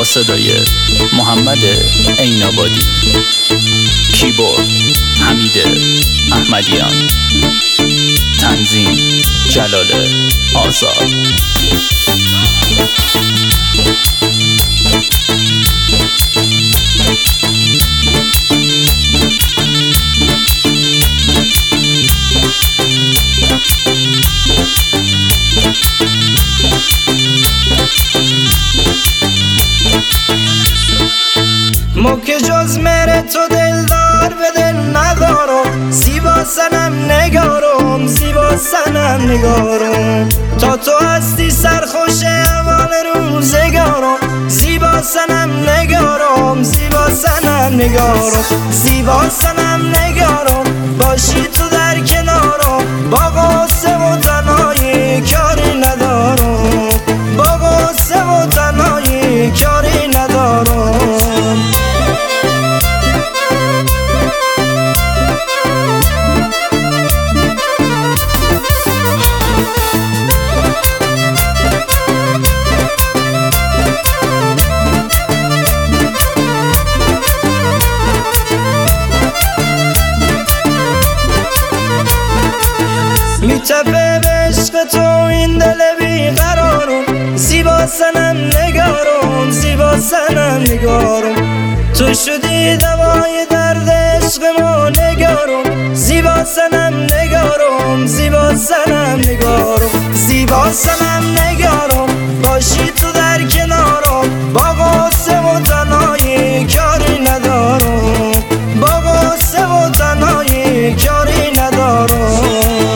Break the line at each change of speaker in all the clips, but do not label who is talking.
صدای محمد عین‌آبادی، کیبورد حمید احمدیان، تنظیم جلال آزاد.
ما که جز مهر تو دلدار به دل ندارم، زیبا سنم نگارم، زیبا سنم نگارم. تا تو هستی سرخوش اول روزگارم، زیبا سنم نگارم، زیبا سنم نگارم. زیبا سنم نگارم، باشی تو در کنارم، با غصه و تنهایی کاری ندارم، با غصه و تنهایی کاری ندارم. میتپه به عشق تو این دل بیقرارم، زیبا سنم نگارم، زیبا سنم نگارم. تو شدی دوای درد عشق ما نگارم، زیبا سنم نگارم، زیبا سنم نگارم. زیبا سنم نگارم، باشی تو در کنارم، با غصه و تنهایی کاری ندارم، با غصه و تنهایی کاری ندارم.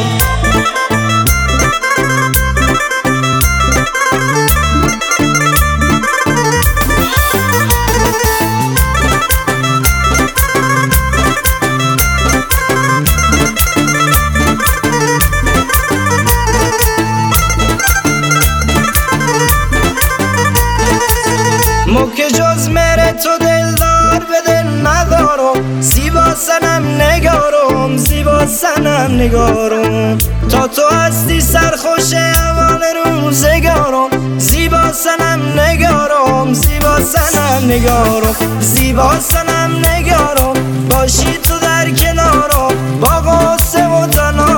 ما که جز مهر تو دلدار به دل ندارم، زیبا سنم نگارم، زیبا سنم نگارم. تا تو هستی سرخوش اول روزگارم، زیبا سنم نگارم، زیبا سنم نگارم. زیبا سنم نگارم، باشی تو در کنارم، با غصه و تنهایی